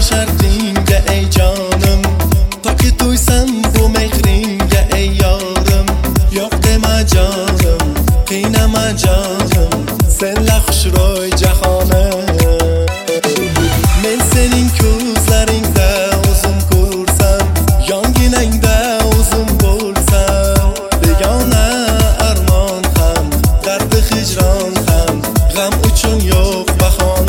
sharqingga ey jonim, toki to'ysam bu mehringga ey yorim. Yo'q dema jonim, qiynama jonim, senla xushro'y jahonim. Men sening ko'zlaringda o'zim ko'rsam, yonginangda o'zim bo'lsam, begona armon ham, dardi hijron ham, g'am uchun yo'q bahona.